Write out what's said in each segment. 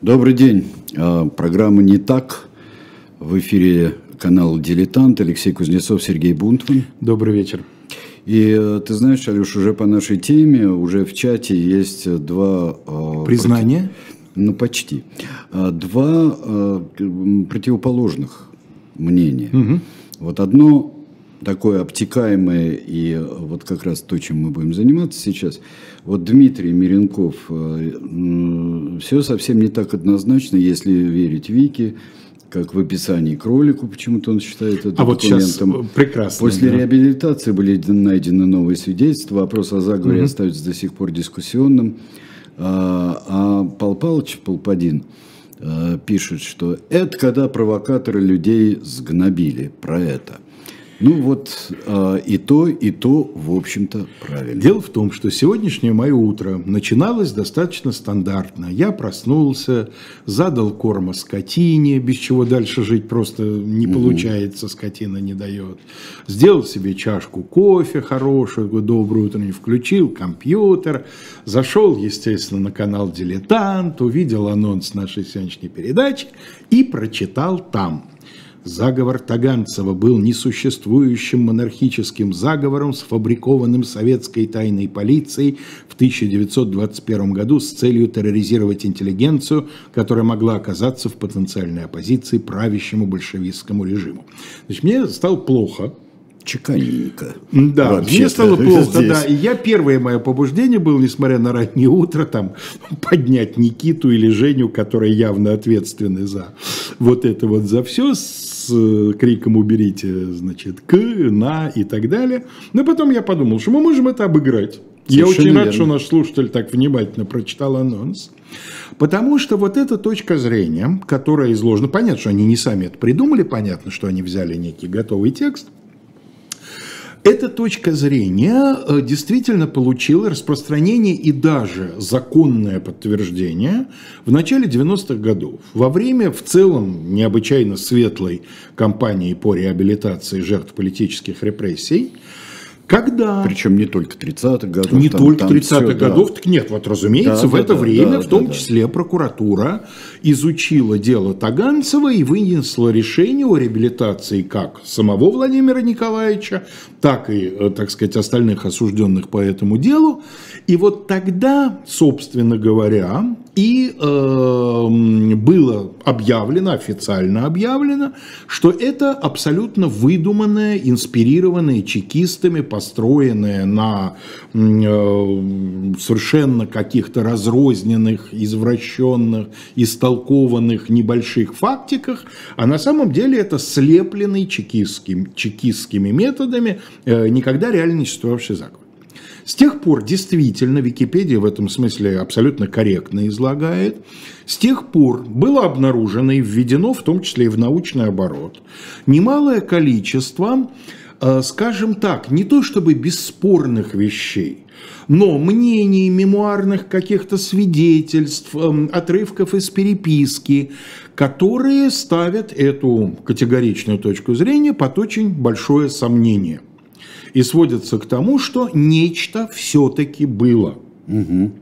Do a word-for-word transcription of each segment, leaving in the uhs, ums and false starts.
Добрый день. Программа «Не так». В эфире канал «Дилетант». Алексей Кузнецов, Сергей Бунтман. Добрый вечер. И ты знаешь, Алеш, уже по нашей теме, уже в чате есть два... Признания? Против... Ну, почти. Два противоположных мнения. Угу. Вот одно такое обтекаемое, и вот как раз то, чем мы будем заниматься сейчас. Вот Дмитрий Миренков, все совсем не так однозначно, если верить Вике, как в описании к ролику, почему-то он считает это а документом. Вот прекрасно. После да. реабилитации были найдены новые свидетельства, вопрос о заговоре угу. остается до сих пор дискуссионным. А, а Пал Палыч, Полпадин, пишет, что это когда провокаторы людей сгнобили, про это. Ну вот и то, и то, в общем-то, правильно. Дело в том, что сегодняшнее мое утро начиналось достаточно стандартно. Я проснулся, задал корма скотине, без чего дальше жить просто не угу. получается, скотина не дает. Сделал себе чашку кофе хорошую, доброе утро, включил компьютер, зашел, естественно, на канал «Дилетант», увидел анонс нашей сегодняшней передачи и прочитал там. Заговор Таганцева был несуществующим монархическим заговором, сфабрикованным советской тайной полицией в тысяча девятьсот двадцать первом году с целью терроризировать интеллигенцию, которая могла оказаться в потенциальной оппозиции правящему большевистскому режиму. Значит, мне стало плохо. Чеканненько. Да, вообще-то мне стало плохо, здесь. Да. И я, первое мое побуждение было, несмотря на раннее утро, там, поднять Никиту или Женю, которые явно ответственны за вот это вот, за все, с криком «уберите», значит, «к», «на» и так далее. Но потом я подумал, что мы можем это обыграть. Совершенно я очень верно. Рад, что наш слушатель так внимательно прочитал анонс. Потому что вот эта точка зрения, которая изложена, понятно, что они не сами это придумали, понятно, что они взяли некий готовый текст. Эта точка зрения действительно получила распространение и даже законное подтверждение в начале девяностых годов. Во время в целом необычайно светлой кампании по реабилитации жертв политических репрессий, когда... Причем не только тридцатых годов. Не там, только там тридцатых все, годов, да. Так нет, вот разумеется, да, в да, это да, время, да, в том да, числе, да. прокуратура изучила дело Таганцева и вынесла решение о реабилитации как самого Владимира Николаевича, так и, так сказать, остальных осужденных по этому делу. И вот тогда, собственно говоря, и э, было объявлено, официально объявлено, что это абсолютно выдуманное, инспирированное чекистами, построенное на э, совершенно каких-то разрозненных, извращенных, истолкованных небольших фактиках, а на самом деле это слепленный чекистским, чекистскими методами э, никогда реально не существовавший заговор. С тех пор, действительно, Википедия в этом смысле абсолютно корректно излагает, с тех пор было обнаружено и введено, в том числе и в научный оборот, немалое количество, скажем так, не то чтобы бесспорных вещей, но мнений, мемуарных каких-то свидетельств, отрывков из переписки, которые ставят эту категоричную точку зрения под очень большое сомнение. И сводится к тому, что нечто все-таки было. Угу.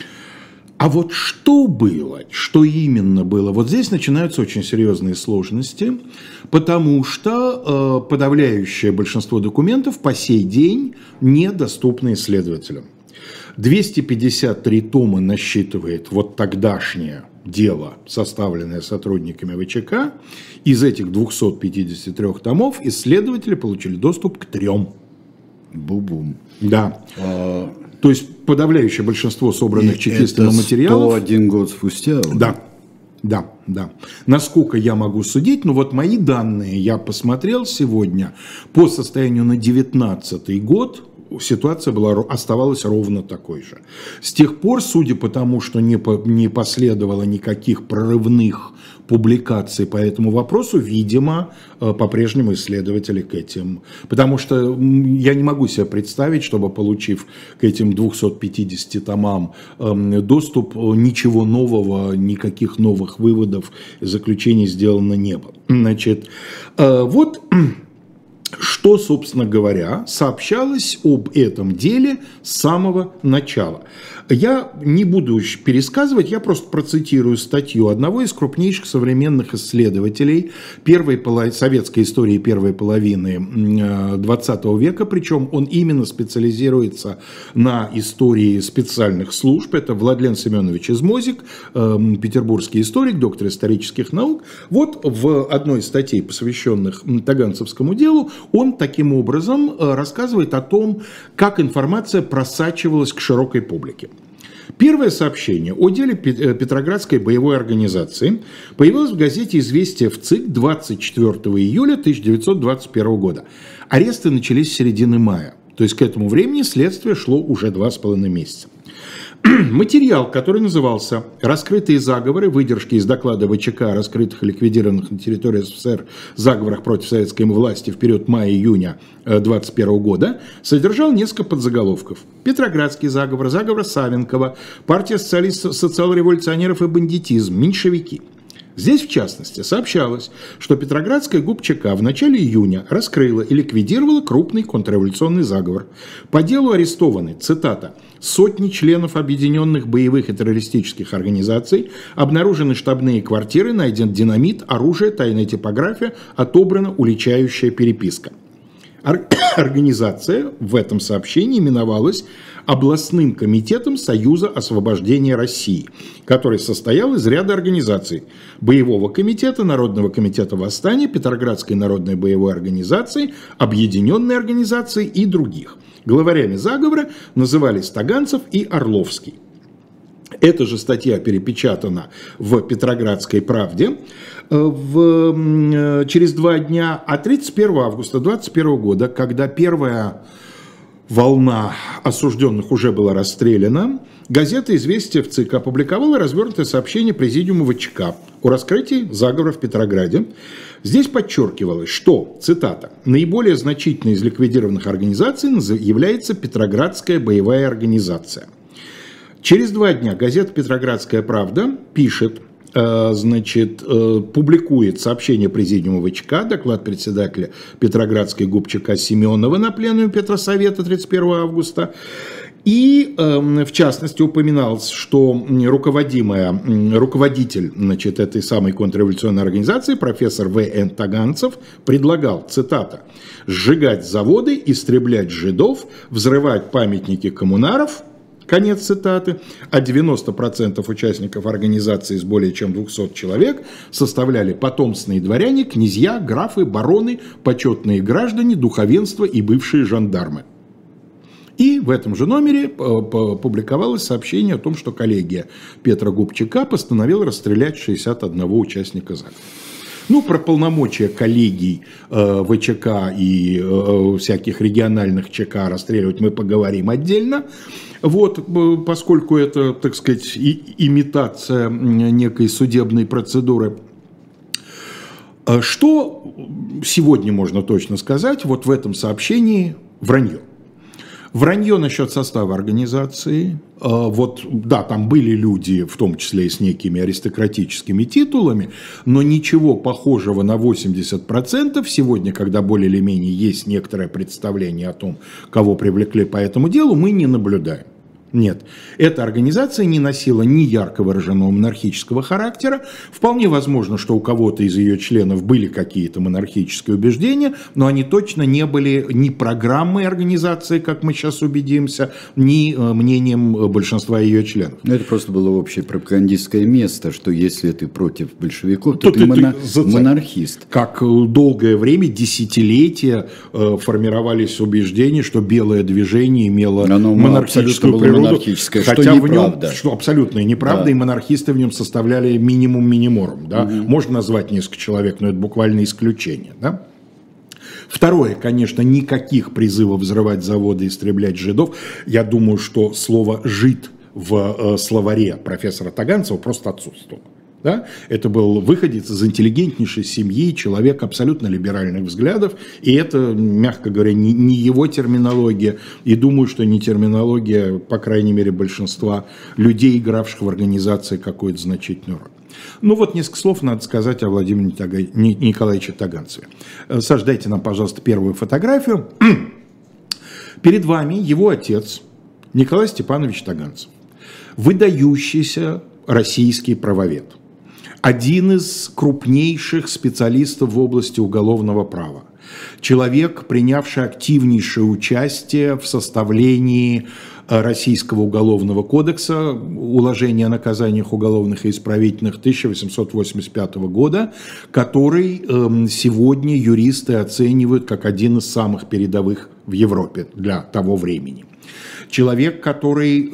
А вот что было, что именно было, вот здесь начинаются очень серьезные сложности, потому что э, подавляющее большинство документов по сей день недоступны исследователям. двести пятьдесят три тома насчитывает вот тогдашнее дело, составленное сотрудниками ВЧК. Из этих двухсот пятидесяти трёх томов исследователи получили доступ к трем. Бу-бум. Да. А... То есть подавляющее большинство собранных чекистами материалов. сто один год спустя. Да. Да, да. Насколько я могу судить, ну вот мои данные я посмотрел сегодня по состоянию на девятнадцатый год. Ситуация была, оставалась ровно такой же. С тех пор, судя по тому, что не, по, не последовало никаких прорывных публикаций по этому вопросу, видимо, по-прежнему исследователи к этим. Потому что я не могу себе представить, чтобы, получив к этим двухсот пятидесяти томам доступ, ничего нового, никаких новых выводов, заключений сделано не было. Значит, вот... Что, собственно говоря, сообщалось об этом деле с самого начала. Я не буду пересказывать, я просто процитирую статью одного из крупнейших современных исследователей первой половины, советской истории первой половины двадцатого века, причем он именно специализируется на истории специальных служб. Это Владлен Семенович Измозик, петербургский историк, доктор исторических наук. Вот в одной из статей, посвященных таганцевскому делу, он таким образом рассказывает о том, как информация просачивалась к широкой публике. Первое сообщение о деле Петроградской боевой организации появилось в газете «Известия» в ЦИК двадцать четвёртого июля тысяча девятьсот двадцать первого года. Аресты начались с середины мая, то есть к этому времени следствие шло уже два с половиной месяца. Материал, который назывался «Раскрытые заговоры. Выдержки из доклада ВЧК о раскрытых и ликвидированных на территории СССР заговорах против советской власти в период мая-июня двадцать первого года», содержал несколько подзаголовков. Петроградский заговор, заговор Савенкова, партия социалистов, социал-революционеров и бандитизм, меньшевики. Здесь, в частности, сообщалось, что Петроградская ГУП-ЧК в начале июня раскрыла и ликвидировала крупный контрреволюционный заговор. По делу арестованы, цитата, «сотни членов объединенных боевых и террористических организаций, обнаружены штабные квартиры, найден динамит, оружие, тайная типография, отобрана уличающая переписка». Организация в этом сообщении именовалась областным комитетом Союза освобождения России, который состоял из ряда организаций: Боевого комитета, Народного комитета восстания, Петроградской народной боевой организации, Объединенной организации и других. Главарями заговора назывались Таганцев и Орловский. Эта же статья перепечатана в «Петроградской правде» в, через два дня, а тридцать первого августа двадцать первого года, когда первая волна осужденных уже была расстреляна, газета «Известия» в ЦИК опубликовала развернутое сообщение Президиума ВЧК о раскрытии заговора в Петрограде. Здесь подчеркивалось, что, цитата, «наиболее значительной из ликвидированных организаций является Петроградская боевая организация». Через два дня газета «Петроградская правда» пишет, значит, публикует сообщение Президиума ВЧК, доклад председателя Петроградской ГУП-ЧК Семенова на пленуме Петросовета тридцать первого августа. И, в частности, упоминалось, что руководимая, руководитель, значит, этой самой контрреволюционной организации, профессор В Н Таганцев, предлагал, цитата, «сжигать заводы, истреблять жидов, взрывать памятники коммунаров». Конец цитаты. А девяносто процентов участников организации из более чем двухсот человек составляли потомственные дворяне, князья, графы, бароны, почетные граждане, духовенство и бывшие жандармы. И в этом же номере публиковалось сообщение о том, что коллегия Петрогуб-ЧК постановила расстрелять шестьдесят одного участника заговора. Ну, про полномочия коллегий э, ВЧК и э, всяких региональных ЧК расстреливать мы поговорим отдельно. Вот, поскольку это, так сказать, и, имитация некой судебной процедуры. Что сегодня можно точно сказать? Вот в этом сообщении вранье. Вранье насчет состава организации. Вот, да, там были люди, в том числе и с некими аристократическими титулами, но ничего похожего на восемьдесят процентов сегодня, когда более или менее есть некоторое представление о том, кого привлекли по этому делу, мы не наблюдаем. Нет, эта организация не носила ни ярко выраженного монархического характера. Вполне возможно, что у кого-то из ее членов были какие-то монархические убеждения, но они точно не были ни программой организации, как мы сейчас убедимся, ни мнением большинства ее членов. Но это просто было общее пропагандистское место, что если ты против большевиков, то, то ты, ты моно... за... монархист. Как долгое время, десятилетия формировались убеждения, что белое движение имело Оно монархическую природу. Монархическое, хотя что в нем, что абсолютная неправда, да. И монархисты в нем составляли минимум миниморум. Да? Угу. Можно назвать несколько человек, но это буквально исключение. Да? Второе, конечно, никаких призывов взрывать заводы и истреблять жидов. Я думаю, что слово «жид» в э, словаре профессора Таганцева просто отсутствовало. Да? Это был выходец из интеллигентнейшей семьи, человек абсолютно либеральных взглядов, и это, мягко говоря, не, не его терминология, и думаю, что не терминология, по крайней мере, большинства людей, игравших в организации какую-то значительную роль. Ну вот несколько слов надо сказать о Владимире Николаевиче Таганцеве. Саш, дайте нам, пожалуйста, первую фотографию. Перед вами его отец Николай Степанович Таганцев. выдающийся российский правовед, один из крупнейших специалистов в области уголовного права, человек, принявший активнейшее участие в составлении Российского уголовного кодекса, уложения о наказаниях уголовных и исправительных тысяча восемьсот восемьдесят пятого года, который сегодня юристы оценивают как один из самых передовых в Европе для того времени. Человек, который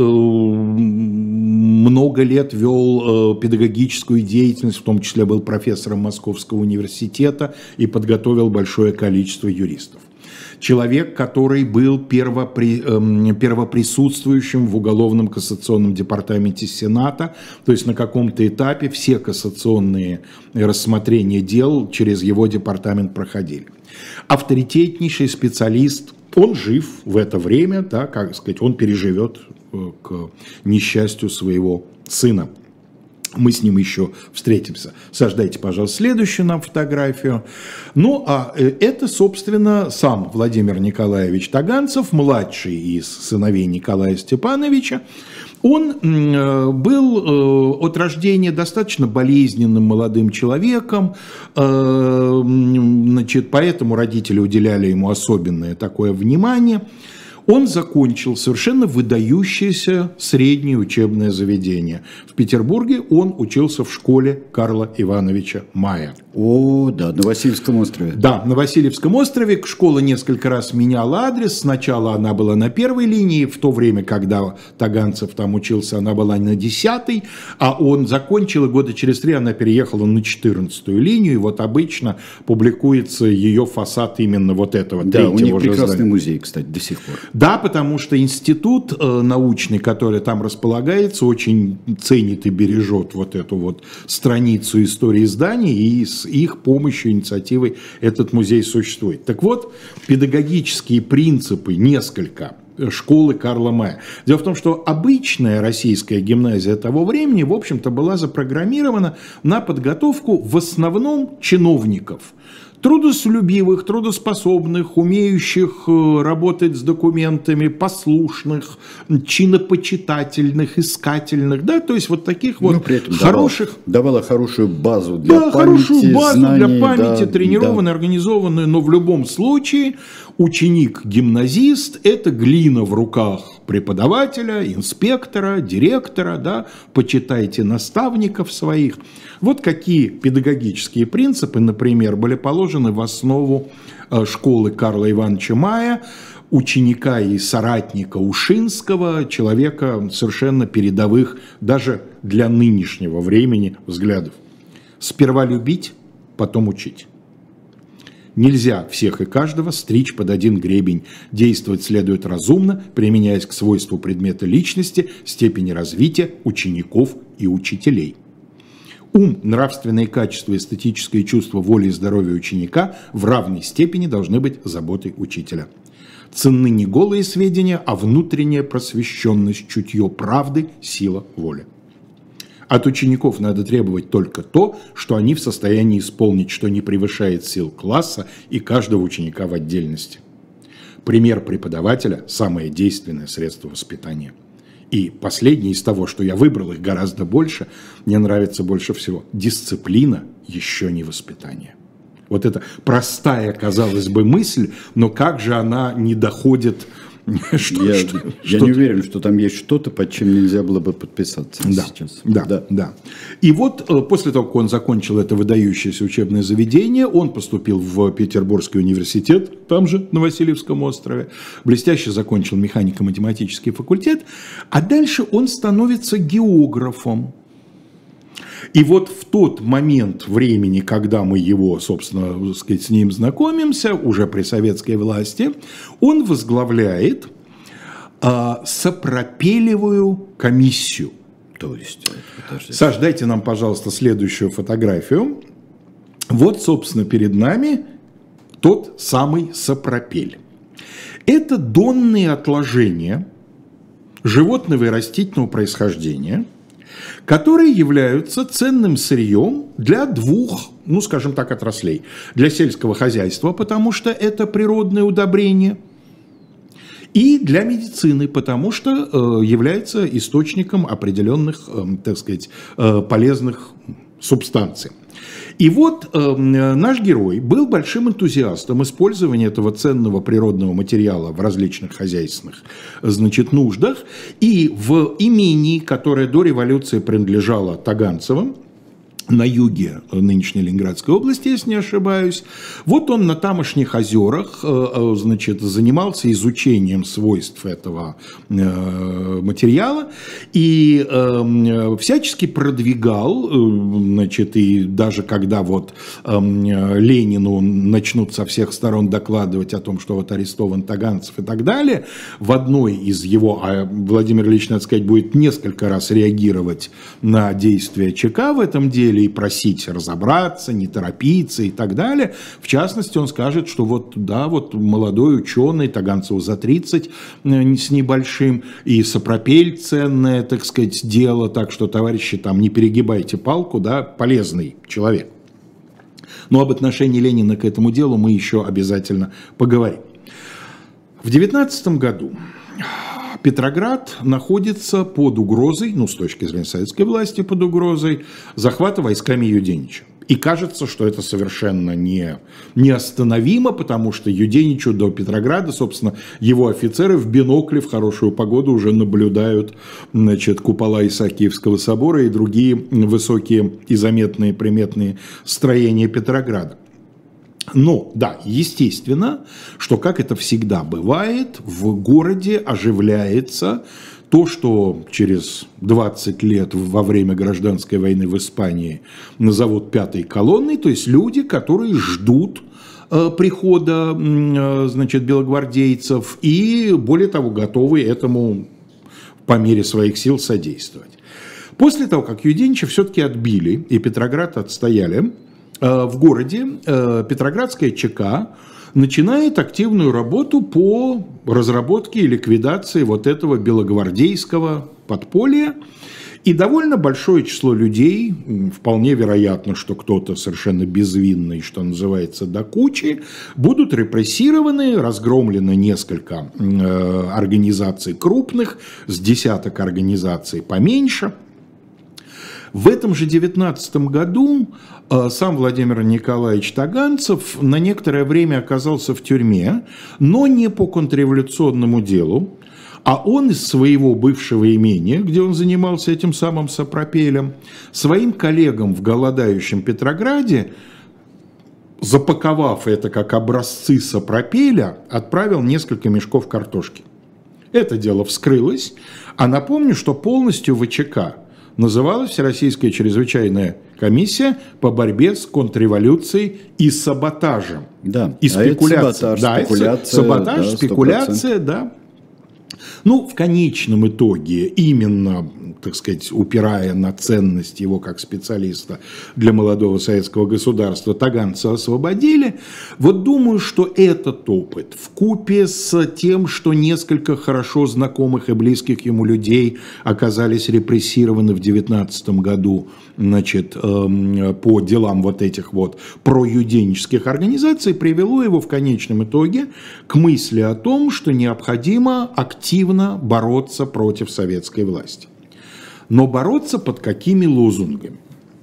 много лет вел педагогическую деятельность, в том числе был профессором Московского университета и подготовил большое количество юристов. Человек, который был первопри, первоприсутствующим в Уголовном кассационном департаменте Сената, то есть на каком-то этапе все кассационные рассмотрения дел через его департамент проходили. Авторитетнейший специалист. Он жив в это время, да, как сказать, он переживет к несчастью своего сына. Мы с ним еще встретимся. Саш, дайте, пожалуйста, следующую нам фотографию. Ну, а это, собственно, сам Владимир Николаевич Таганцев, младший из сыновей Николая Степановича. Он был от рождения достаточно болезненным молодым человеком, значит, поэтому родители уделяли ему особенное такое внимание. Он закончил совершенно выдающееся среднее учебное заведение. В Петербурге он учился в школе Карла Ивановича Мая. О, да, на Васильевском острове. Да, на Васильевском острове. Школа несколько раз меняла адрес. Сначала она была на первой линии, в то время, когда Таганцев там учился, она была на десятой, а он закончил, и года через три она переехала на четырнадцатую линию, и вот обычно публикуется ее фасад именно вот этого да, третьего. Да, у них прекрасный здания. Музей, кстати, до сих пор. Да, потому что институт э, научный, который там располагается, очень ценит и бережет вот эту вот страницу истории зданий, и с их помощью, инициативой этот музей существует. Так вот, педагогические принципы несколько школы Карла Мая. Дело в том, что обычная российская гимназия того времени, в общем-то, была запрограммирована на подготовку в основном чиновников. Трудолюбивых, трудоспособных, умеющих работать с документами, послушных, чинопочитательных, искательных, да, то есть вот таких вот хороших... Давала, давала хорошую базу для да, памяти, хорошую базу знаний, для памяти, да, тренированную, да. организованную, но в любом случае ученик-гимназист – это глина в руках преподавателя, инспектора, директора, да, почитайте наставников своих. Вот какие педагогические принципы, например, были положены в основу школы Карла Ивановича Мая, ученика и соратника Ушинского, человека совершенно передовых даже для нынешнего времени взглядов. Сперва любить, потом учить. Нельзя всех и каждого стричь под один гребень. Действовать следует разумно, применяясь к свойству предмета личности, степени развития учеников и учителей. Ум, нравственные качества, эстетическое чувство воли и здоровья ученика в равной степени должны быть заботой учителя. Ценны не голые сведения, а внутренняя просвещенность, чутье правды, сила воли. От учеников надо требовать только то, что они в состоянии исполнить, что не превышает сил класса и каждого ученика в отдельности. Пример преподавателя – самое действенное средство воспитания. И последнее из того, что я выбрал, их гораздо больше, мне нравится больше всего. Дисциплина еще не воспитание. Вот это простая, казалось бы, мысль, но как же она не доходит... Что, я что, я что не уверен, что там есть что-то, под чем нельзя было бы подписаться да, сейчас. Да, да, да. И вот после того, как он закончил это выдающееся учебное заведение, он поступил в Петербургский университет, там же, на Васильевском острове, блестяще закончил механико-математический факультет, а дальше он становится географом. И вот в тот момент времени, когда мы его, собственно, так сказать, с ним знакомимся, уже при советской власти, он возглавляет а, сопропелевую комиссию. То есть, Саш, дайте нам, пожалуйста, следующую фотографию. Вот, собственно, перед нами тот самый сопропель. Это донные отложения животного и растительного происхождения, которые являются ценным сырьем для двух, ну, скажем так, отраслей. Для сельского хозяйства, потому что это природное удобрение, и для медицины, потому что э, является источником определенных, э, так сказать, э, полезных субстанций. И вот э, наш герой был большим энтузиастом использования этого ценного природного материала в различных хозяйственных, значит, нуждах. И в имении, которое до революции принадлежало Таганцевым, на юге нынешней Ленинградской области, если не ошибаюсь. Вот он на тамошних озерах, значит, занимался изучением свойств этого материала и всячески продвигал, значит, и даже когда вот Ленину начнут со всех сторон докладывать о том, что вот арестован Таганцев и так далее, в одной из его, а Владимир Ильич, надо сказать, будет несколько раз реагировать на действия ЧК в этом деле, и просить разобраться, не торопиться и так далее. В частности, он скажет, что вот, да, вот молодой ученый, Таганцеву за тридцать с небольшим, и сапропель ценное, так сказать, дело, так что, товарищи, там не перегибайте палку, да, полезный человек. Но об отношении Ленина к этому делу мы еще обязательно поговорим. В девятнадцатом году Петроград находится под угрозой, ну, с точки зрения советской власти, под угрозой захвата войсками Юденича. И кажется, что это совершенно не, неостановимо, потому что Юденичу до Петрограда, собственно, его офицеры в бинокле в хорошую погоду уже наблюдают, значит, купола Исаакиевского собора и другие высокие и заметные приметные строения Петрограда. Но, да, естественно, что, как это всегда бывает, в городе оживляется то, что через двадцать лет во время гражданской войны в Испании назовут пятой колонной, то есть люди, которые ждут э, прихода, э, значит, белогвардейцев и, более того, готовы этому по мере своих сил содействовать. После того, как Юденича все-таки отбили и Петроград отстояли, в городе Петроградская ЧК начинает активную работу по разработке и ликвидации вот этого белогвардейского подполья. И довольно большое число людей, вполне вероятно, что кто-то совершенно безвинный, что называется, до кучи, будут репрессированы, разгромлено несколько организаций крупных, с десяток организаций поменьше. В этом же девятнадцатом году сам Владимир Николаевич Таганцев на некоторое время оказался в тюрьме, но не по контрреволюционному делу, а он из своего бывшего имения, где он занимался этим самым сапропелем, своим коллегам в голодающем Петрограде, запаковав это как образцы сапропеля, отправил несколько мешков картошки. Это дело вскрылось, а напомню, что полностью ВЧК называлась Всероссийская чрезвычайная комиссия по борьбе с контрреволюцией и саботажем. Да, и спекуляцией. А саботаж, да, спекуляция, саботаж, да, спекуляция, да. Ну, в конечном итоге, именно, так сказать, упирая на ценность его как специалиста для молодого советского государства, Таганцева освободили. Вот думаю, что этот опыт, вкупе с тем, что несколько хорошо знакомых и близких ему людей оказались репрессированы в девятнадцатом году, значит, по делам вот этих вот проюденических организаций, привело его в конечном итоге к мысли о том, что необходимо активно бороться против советской власти. Но бороться под какими лозунгами?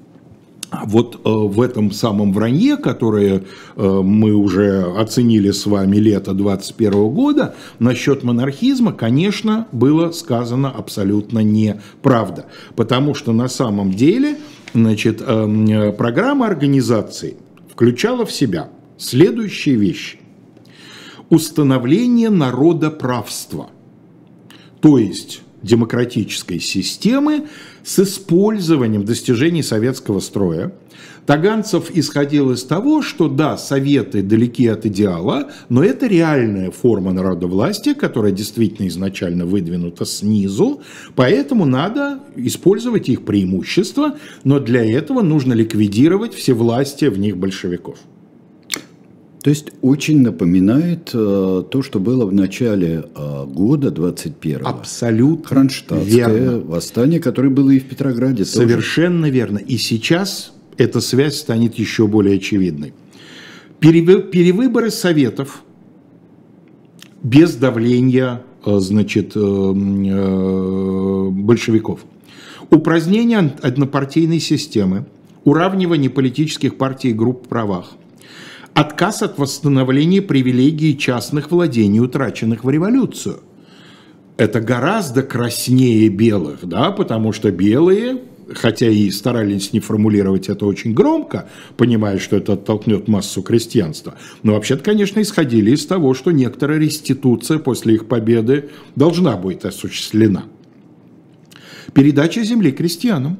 Вот э, в этом самом вранье, которое э, мы уже оценили с вами лето двадцать первого года, насчет монархизма, конечно, было сказано абсолютно неправда. Потому что на самом деле, значит, э, программа организации включала в себя следующие вещи. Установление народоправства, то есть демократической системы с использованием достижений советского строя. Таганцев исходил из того, что да, советы далеки от идеала, но это реальная форма народовластия, которая действительно изначально выдвинута снизу, поэтому надо использовать их преимущества, но для этого нужно ликвидировать всевластие в них большевиков. То есть очень напоминает э, то, что было в начале э, года двадцать первого. Абсолютно Кронштадтское верно. Восстание, которое было и в Петрограде. Совершенно тоже. Верно. И сейчас эта связь станет еще более очевидной. Перевыборы советов без давления, значит, большевиков. Упразднение однопартийной системы, уравнивание политических партий и групп в правах, отказ от восстановления привилегий частных владений, утраченных в революцию. Это гораздо краснее белых, да, потому что белые, хотя и старались не формулировать это очень громко, понимая, что это оттолкнет массу крестьянства, но вообще-то, конечно, исходили из того, что некоторая реституция после их победы должна будет осуществлена. Передача земли крестьянам.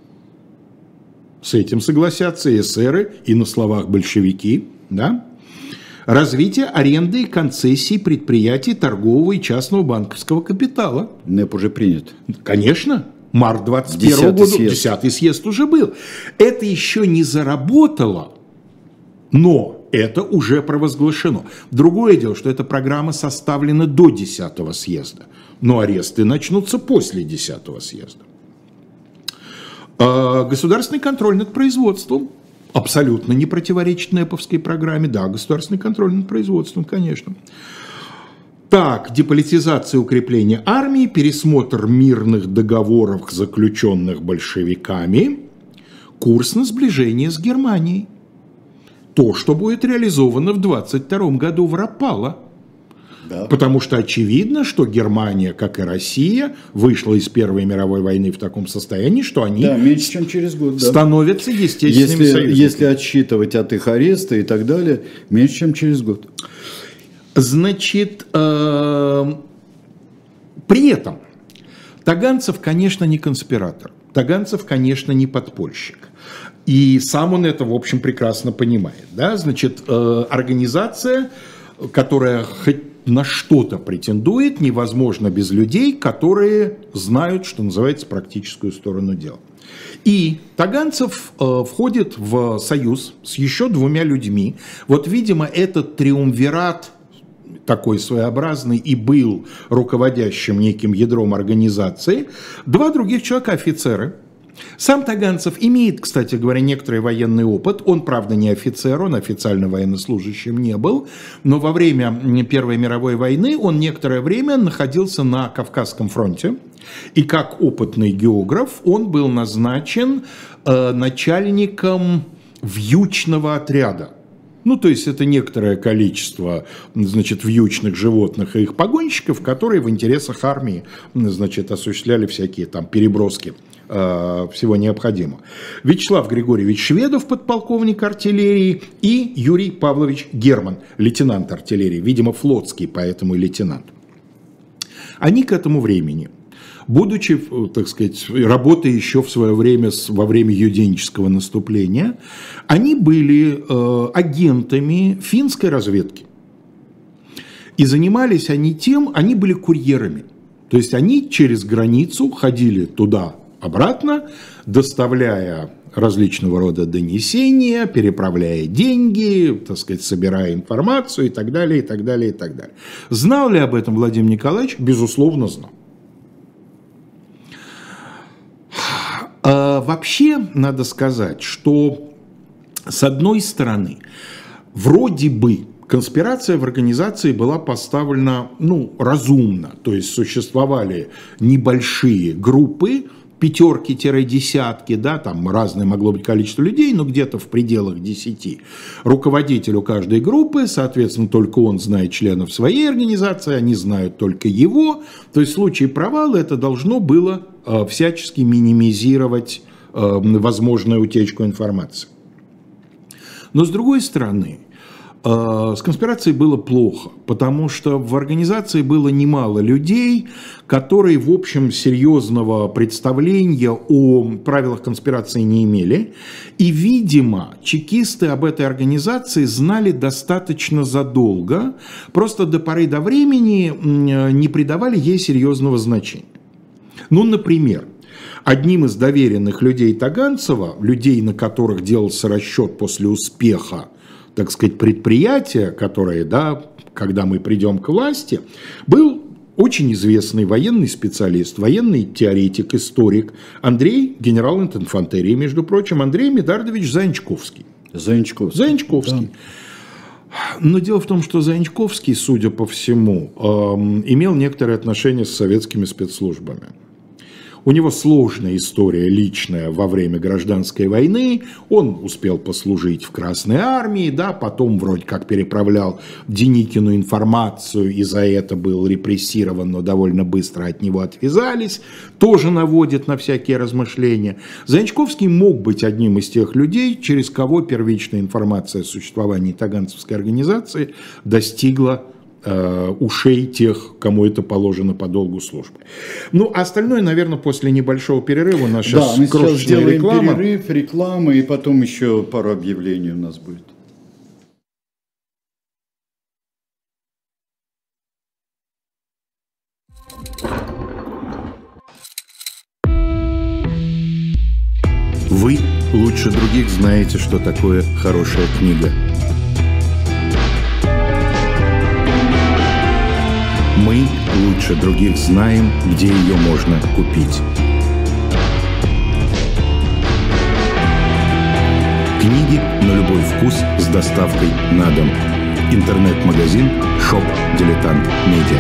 С этим согласятся и эсеры, и на словах большевики, да? Развитие аренды и концессий предприятий торгового и частного банковского капитала. НЭП уже принят. Конечно. Март двадцать первого года, десятый съезд уже был. Это еще не заработало, но это уже провозглашено. Другое дело, что эта программа составлена до десятого съезда, но аресты начнутся после десятого съезда. Государственный контроль над производством абсолютно не противоречит НЭПовской программе. Да, государственный контроль над производством, конечно. Так, деполитизация и укрепление армии, пересмотр мирных договоров, заключенных большевиками, курс на сближение с Германией. То, что будет реализовано в двадцать втором году в Рапалло. Да. Потому что очевидно, что Германия, как и Россия, вышла из Первой мировой войны в таком состоянии, что они да, меньше, чем через год, да. становятся естественными если, союзниками. Если отсчитывать от их ареста и так далее, меньше, чем через год. Значит, э, при этом Таганцев, конечно, не конспиратор. Таганцев, конечно, не подпольщик. И сам он это, в общем, прекрасно понимает. Да? Значит, э, организация, которая хоть на что-то претендует, невозможно без людей, которые знают, что называется, практическую сторону дела. И Таганцев э, входит в союз с еще двумя людьми. Вот, видимо, этот триумвират такой своеобразный и был руководящим неким ядром организации. Два других человека офицеры. Сам Таганцев имеет, кстати говоря, некоторый военный опыт. Он, правда, не офицер, он официально военнослужащим не был. Но во время Первой мировой войны он некоторое время находился на Кавказском фронте. И как опытный географ он был назначен э, начальником вьючного отряда. Ну, то есть это некоторое количество, значит, вьючных животных и их погонщиков, которые в интересах армии, значит, осуществляли всякие там переброски э, всего необходимого. Вячеслав Григорьевич Шведов, подполковник артиллерии, и Юрий Павлович Герман, лейтенант артиллерии, видимо, флотский, поэтому и лейтенант. Они к этому времени, будучи, так сказать, работая еще в свое время, во время юденического наступления, они были э, агентами финской разведки. И занимались они тем, они были курьерами. То есть они через границу ходили туда-обратно, доставляя различного рода донесения, переправляя деньги, так сказать, собирая информацию и так далее, и так далее, и так далее. Знал ли об этом Владимир Николаевич? Безусловно, знал. А вообще, надо сказать, что с одной стороны, вроде бы конспирация в организации была поставлена, ну, разумно, то есть существовали небольшие группы, пятерки-десятки, да, там разное могло быть количество людей, но где-то в пределах десяти. Руководителю каждой группы, соответственно, только он знает членов своей организации, они знают только его, то есть в случае провала это должно было э, всячески минимизировать э, возможную утечку информации. Но с другой стороны, с конспирацией было плохо, потому что в организации было немало людей, которые, в общем, серьезного представления о правилах конспирации не имели. И, видимо, чекисты об этой организации знали достаточно задолго, просто до поры до времени не придавали ей серьезного значения. Ну, например, одним из доверенных людей Таганцева, людей, на которых делался расчет после успеха, так сказать, предприятия, которые, да, когда мы придем к власти, был очень известный военный специалист, военный теоретик, историк Андрей, генерал-лейтенант инфантерии, между прочим, Андрей Медардович Заянчковский. Заянчковский. Заянчковский. Но дело в том, что Заянчковский, судя по всему, имел некоторые отношения с советскими спецслужбами. У него сложная история личная во время гражданской войны. Он успел послужить в Красной армии, да, потом вроде как переправлял Деникину информацию и за это был репрессирован, но довольно быстро от него отвязались. Тоже наводит на всякие размышления. Заянчковский мог быть одним из тех людей, через кого первичная информация о существовании Таганцевской организации достигла ушей тех, кому это положено по долгу службы. Ну, а остальное, наверное, после небольшого перерыва у нас сейчас да, мы сейчас сделаем реклама. перерыв, реклама, и потом еще пару объявлений у нас будет. Вы лучше других знаете, что такое хорошая книга. Мы лучше других знаем, где ее можно купить. Книги на любой вкус с доставкой на дом. Интернет-магазин Shop Дилетант Медиа.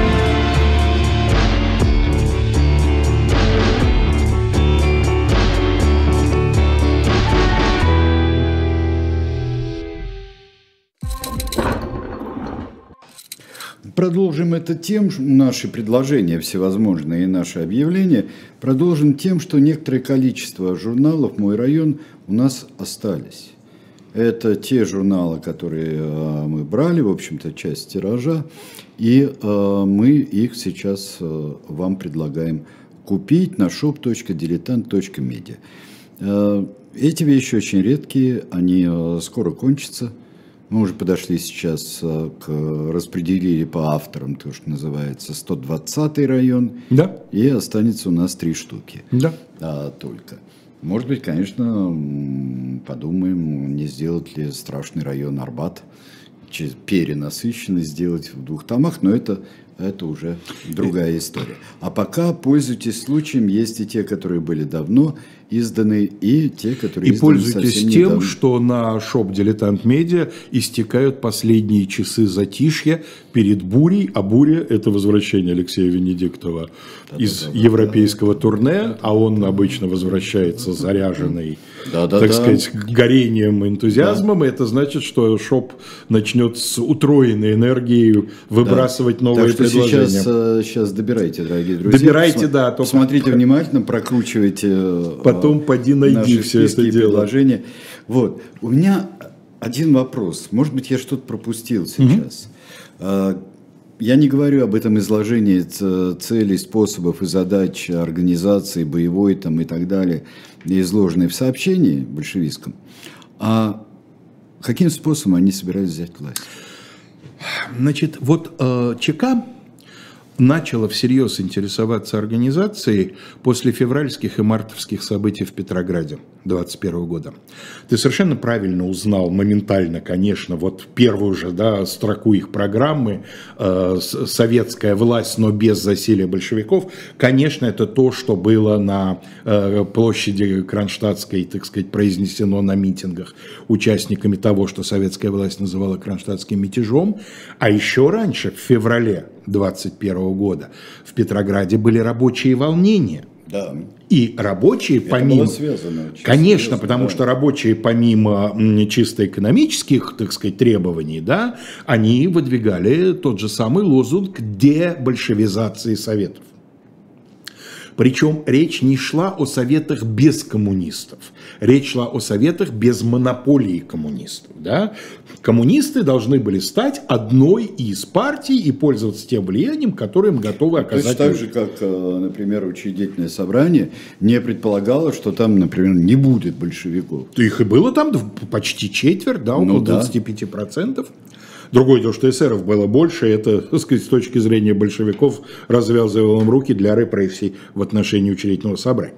Продолжим это тем, наши предложения всевозможные и наши объявления, продолжим тем, что некоторое количество журналов «Мой район» у нас остались. Это те журналы, которые мы брали, в общем-то, часть тиража, и мы их сейчас вам предлагаем купить на шоп точка дилетант точка медиа. Эти вещи очень редкие, они скоро кончатся. Мы уже подошли сейчас к распределили по авторам, то, что называется сто двадцатый район, да. И останется у нас три штуки. Да. А, только. Может быть, конечно, подумаем, не сделать ли страшный район Арбат, перенасыщенный сделать в двух томах, но это, это уже другая история. А пока пользуйтесь случаем, есть и те, которые были давно изданы, и те, которые и изданы пользуйтесь совсем тем, недавно. что на Shop Дилетант Медиа истекают последние часы затишья перед бурей, а буря – это возвращение Алексея Венедиктова да, из да, да, европейского да, турне, да, да, а он да, обычно возвращается заряженный, да, да, так да. сказать, горением, энтузиазмом, да. И это значит, что Shop начнет с утроенной энергией выбрасывать да. новые так что предложения. Сейчас, сейчас добирайте, дорогие друзья. Добирайте, Посма- да. Только... Смотрите внимательно, прокручивайте. Потом поди найди все это дело. Предложения. Вот. У меня один вопрос. Может быть, я что-то пропустил сейчас. Mm-hmm. Я не говорю об этом изложении целей, способов и задач организации, боевой там, и так далее, изложенной в сообщении большевистском. А каким способом они собирались взять власть? Значит, вот э, ЧК начала всерьез интересоваться организацией после февральских и мартовских событий в Петрограде двадцать первого года. Ты совершенно правильно узнал моментально, конечно, вот первую же да, строку их программы э, «Советская власть, но без засилия большевиков». Конечно, это то, что было на э, площади Кронштадтской, так сказать, произнесено на митингах участниками того, что советская власть называла кронштадтским мятежом. А еще раньше, в феврале двадцать первого года, в Петрограде были рабочие волнения. Да. И рабочие, это помимо... связано, конечно, связано, потому да. что рабочие, помимо чисто экономических, так сказать, требований, да, они выдвигали тот же самый лозунг дебольшевизации Советов. Причем речь не шла о советах без коммунистов. Речь шла о советах без монополии коммунистов. Да? Коммунисты должны были стать одной из партий и пользоваться тем влиянием, которое им готовы оказать. То есть так же, как, например, учредительное собрание не предполагало, что там, например, не будет большевиков. Их и было там почти четверть, да, около ну, да. двадцать пять процентов. Другое дело, что эсеров было больше, это, так сказать, с точки зрения большевиков развязывало им руки для репрессий в отношении учредительного собрания.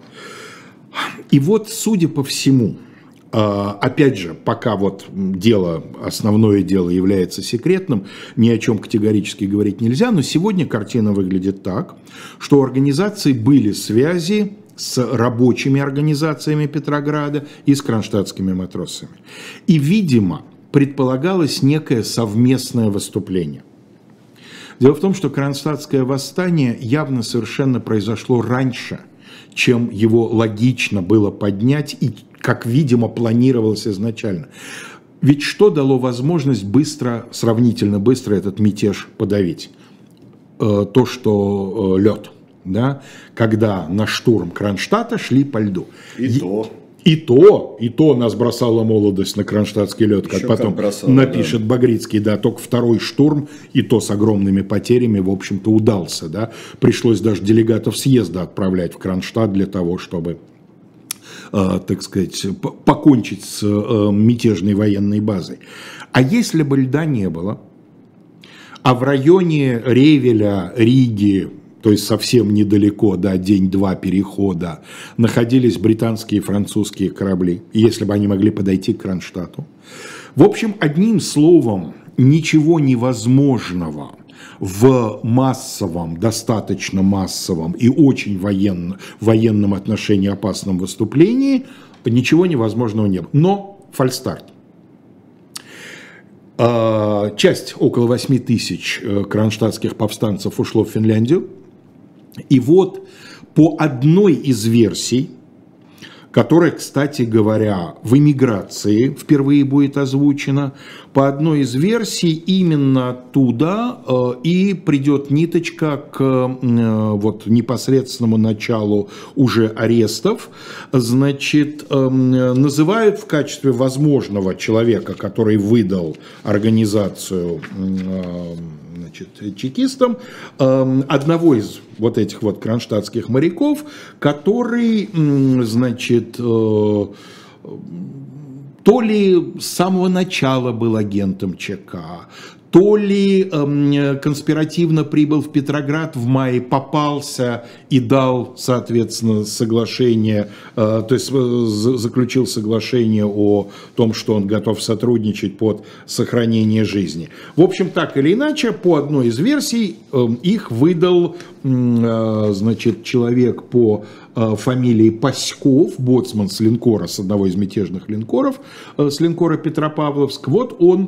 И вот, судя по всему, опять же, пока вот дело, основное дело является секретным, ни о чем категорически говорить нельзя, но сегодня картина выглядит так, что у организации были связи с рабочими организациями Петрограда и с кронштадтскими матросами. И, видимо, предполагалось некое совместное выступление. Дело в том, что кронштадтское восстание явно совершенно произошло раньше, чем его логично было поднять и, как видимо, планировалось изначально. Ведь что дало возможность быстро, сравнительно быстро этот мятеж подавить? То, что лед, да, когда на штурм Кронштадта шли по льду. И, и то. И то, и то нас бросала молодость на кронштадтский лед, как Еще потом как бросала, напишет да. Багрицкий, да, только второй штурм, и то с огромными потерями, в общем-то, удался, да. Пришлось даже делегатов съезда отправлять в Кронштадт для того, чтобы, э, так сказать, покончить с э, мятежной военной базой. А если бы льда не было, а в районе Ревеля, Риги, то есть совсем недалеко, да, день-два перехода, находились британские и французские корабли, если бы они могли подойти к Кронштадту. В общем, одним словом, ничего невозможного в массовом, достаточно массовом и очень военно, в военном отношении опасном выступлении, ничего невозможного не было. Но фальстарт. Часть, около восьми тысяч кронштадтских повстанцев ушло в Финляндию. И вот по одной из версий, которая, кстати говоря, в эмиграции впервые будет озвучена, по одной из версий именно оттуда э, и придет ниточка к э, вот, непосредственному началу уже арестов. Значит, э, называют в качестве возможного человека, который выдал организацию э, значит, чекистам, э, одного из вот этих вот кронштадтских моряков, который, значит, э, то ли с самого начала был агентом ЧК, то ли э, конспиративно прибыл в Петроград в мае, попался и дал, соответственно, соглашение, э, то есть э, заключил соглашение о том, что он готов сотрудничать под сохранение жизни. В общем, так или иначе, по одной из версий э, их выдал э, значит, человек по э, фамилии Паськов, боцман с линкора, с одного из мятежных линкоров, э, с линкора Петропавловск. Вот он,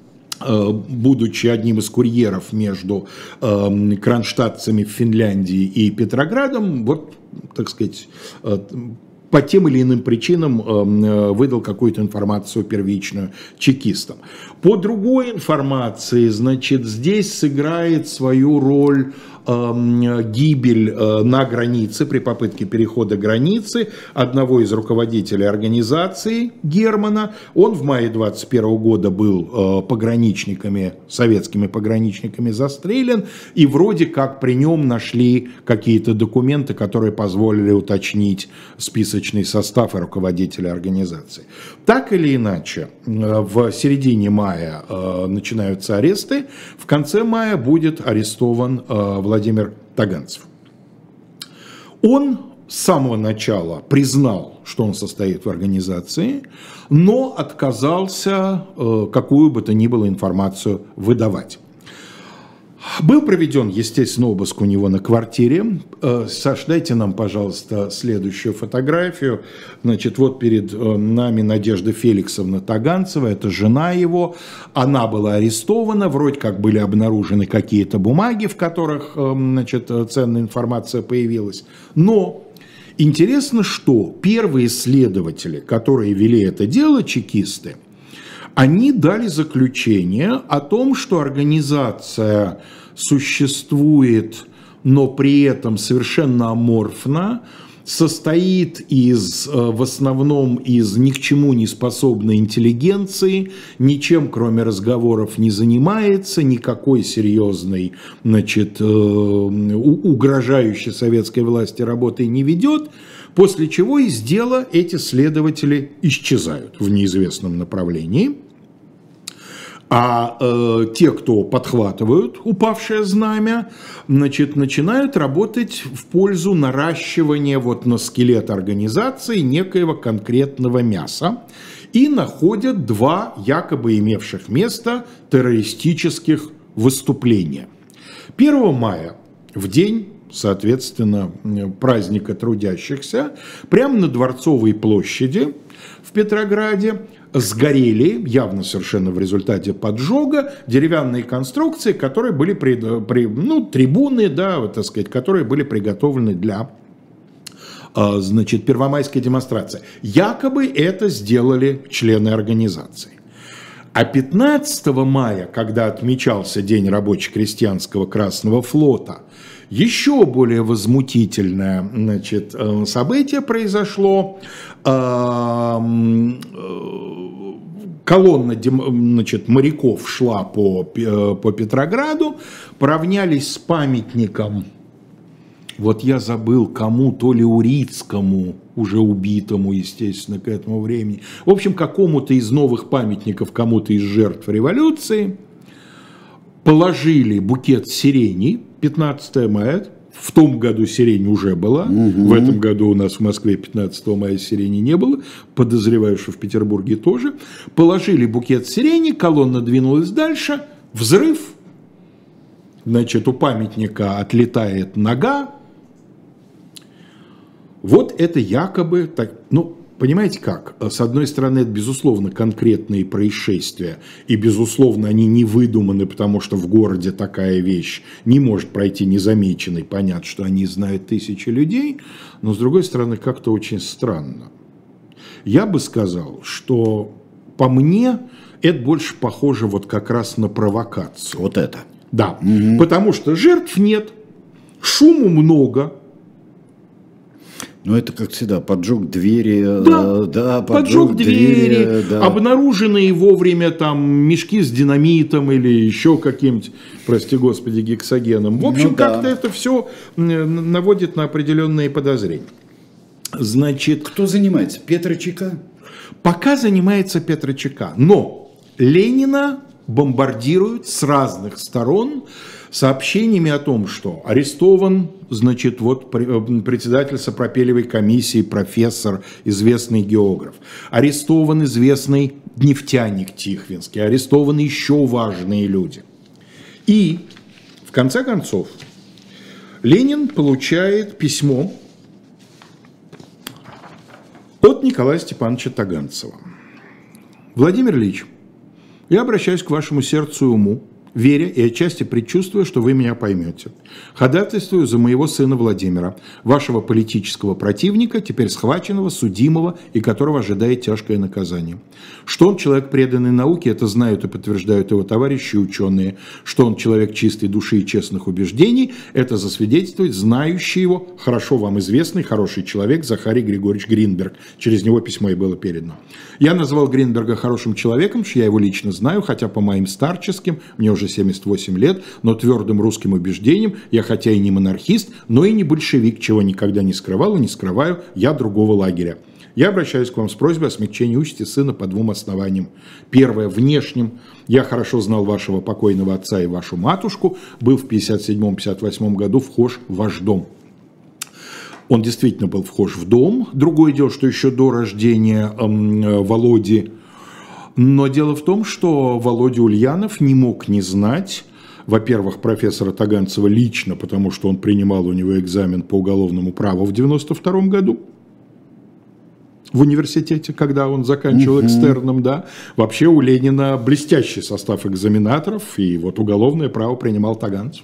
будучи одним из курьеров между э, кронштадтцами в Финляндии и Петроградом, вот, так сказать, э, по тем или иным причинам э, выдал какую-то информацию первичную чекистам. По другой информации, значит, здесь сыграет свою роль э, гибель э, на границе, при попытке перехода границы одного из руководителей организации, Германа. Он в мае двадцать первого года был э, пограничниками, советскими пограничниками застрелен, и вроде как при нем нашли какие-то документы, которые позволили уточнить списочный состав и руководителя организации. Так или иначе, в середине мая э, начинаются аресты, в конце мая будет арестован э, Владимир Таганцев. Он с самого начала признал, что он состоит в организации, но отказался э, какую бы то ни было информацию выдавать. Был проведен, естественно, обыск у него на квартире. Саш, дайте нам, пожалуйста, следующую фотографию. Значит, вот перед нами Надежда Феликсовна Таганцева, это жена его. Она была арестована, вроде как были обнаружены какие-то бумаги, в которых, значит, ценная информация появилась. Но интересно, что первые следователи, которые вели это дело, чекисты, они дали заключение о том, что организация существует, но при этом совершенно аморфно, состоит из, в основном из ни к чему не способной интеллигенции, ничем кроме разговоров не занимается, никакой серьезной, значит, угрожающей советской власти работы не ведет, после чего из дела эти следователи исчезают в неизвестном направлении. А э, те, кто подхватывают упавшее знамя, значит, начинают работать в пользу наращивания вот на скелет организации некоего конкретного мяса и находят два якобы имевших место террористических выступления. первого мая, в день, соответственно, праздника трудящихся, прямо на Дворцовой площади в Петрограде, сгорели, явно совершенно в результате поджога, деревянные конструкции, которые были, при, при, ну, трибуны, да, вот, так сказать, которые были приготовлены для, значит, первомайской демонстрации. Якобы это сделали члены организации. А пятнадцатого мая, когда отмечался День рабоче-крестьянского Красного флота, еще более возмутительное, значит, событие произошло. Колонна, значит, моряков шла по, по Петрограду, поравнялись с памятником, вот я забыл кому, то ли Урицкому, уже убитому, естественно, к этому времени, в общем, какому-то из новых памятников, кому-то из жертв революции, положили букет сирени, пятнадцатого мая, в том году сирень уже была, угу. В этом году у нас в Москве пятнадцатого мая сирени не было, подозреваю, что в Петербурге тоже. Положили букет сирени, колонна двинулась дальше, взрыв, значит, у памятника отлетает нога. Вот это якобы, так, ну, понимаете как, с одной стороны, это, безусловно, конкретные происшествия, и, безусловно, они не выдуманы, потому что в городе такая вещь не может пройти незамеченной, понятно, что они знают тысячи людей, но, с другой стороны, как-то очень странно. Я бы сказал, что, по мне, это больше похоже вот как раз на провокацию. Вот это. Да, угу. Потому что жертв нет, шуму много. Ну, это, как всегда, поджог двери, да, да, поджог, поджог двери, двери да. Обнаруженные вовремя там мешки с динамитом или еще каким-то, прости господи, гексогеном. В общем, ну, как-то да. Это все наводит на определенные подозрения. Значит, кто занимается? Петр ЧК? Пока занимается Петр ЧК, но Ленина бомбардируют с разных сторон сообщениями о том, что арестован, значит, вот председатель Сапропелевой комиссии, профессор, известный географ, арестован известный нефтяник Тихвинский, арестованы еще важные люди. И, в конце концов, Ленин получает письмо от Николая Степановича Таганцева. Владимир Ильич, я обращаюсь к вашему сердцу и уму, веря и отчасти предчувствуя, что вы меня поймете. Ходатайствую за моего сына Владимира, вашего политического противника, теперь схваченного, судимого и которого ожидает тяжкое наказание. Что он человек преданный науке, это знают и подтверждают его товарищи и ученые. Что он человек чистой души и честных убеждений, это засвидетельствует знающий его, хорошо вам известный, хороший человек Захарий Григорьевич Гринберг. Через него письмо и было передано. Я назвал Гринберга хорошим человеком, что я его лично знаю, хотя по моим старческим, мне уже семьдесят восемь лет, но твердым русским убеждением, я хотя и не монархист, но и не большевик, чего никогда не скрывал и не скрываю, я другого лагеря. Я обращаюсь к вам с просьбой о смягчении участи сына по двум основаниям. Первое, внешним. Я хорошо знал вашего покойного отца и вашу матушку, был в пятьдесят седьмом — пятьдесят восьмом году вхож в ваш дом. Он действительно был вхож в дом. Другое дело, что еще до рождения э, Володи. Но дело в том, что Володя Ульянов не мог не знать, во-первых, профессора Таганцева лично, потому что он принимал у него экзамен по уголовному праву в девяносто втором году в университете, когда он заканчивал экстерном, да. Вообще у Ленина блестящий состав экзаменаторов, и вот уголовное право принимал Таганцев.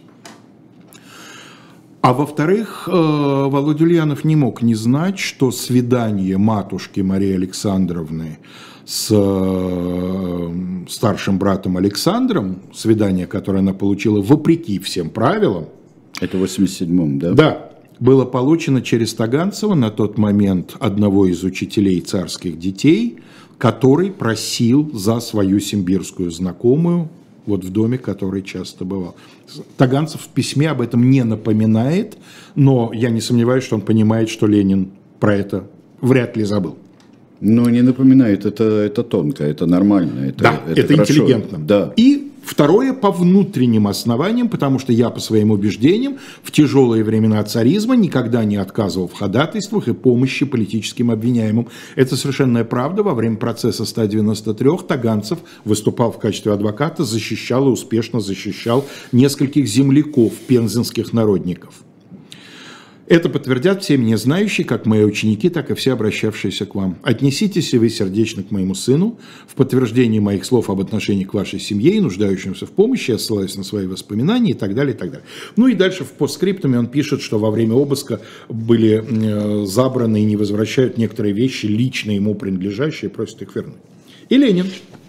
А во-вторых, Володя Ульянов не мог не знать, что свидание матушки Марии Александровны с старшим братом Александром, свидание, которое она получила вопреки всем правилам. Это в восемьдесят седьмом, да? Да, было получено через Таганцева, на тот момент одного из учителей царских детей, который просил за свою симбирскую знакомую, вот в доме, который часто бывал. Таганцев в письме об этом не напоминает, но я не сомневаюсь, что он понимает, что Ленин про это вряд ли забыл. Но не напоминает, это, это тонко, это нормально. Это, да, это, это интеллигентно. Да. И второе, по внутренним основаниям, потому что я по своим убеждениям в тяжелые времена царизма никогда не отказывал в ходатайствах и помощи политическим обвиняемым. Это совершенная правда. Во время процесса ста девяноста трёх Таганцев выступал в качестве адвоката, защищал и успешно защищал нескольких земляков пензенских народников. Это подтвердят все меня знающие, как мои ученики, так и все обращавшиеся к вам. Отнеситесь и вы сердечно к моему сыну в подтверждении моих слов об отношении к вашей семье и нуждающимся в помощи, я ссылаюсь на свои воспоминания и так далее, и так далее. Ну и дальше в постскриптуме он пишет, что во время обыска были э, забраны и не возвращают некоторые вещи, лично ему принадлежащие, и просят их вернуть. И Ленин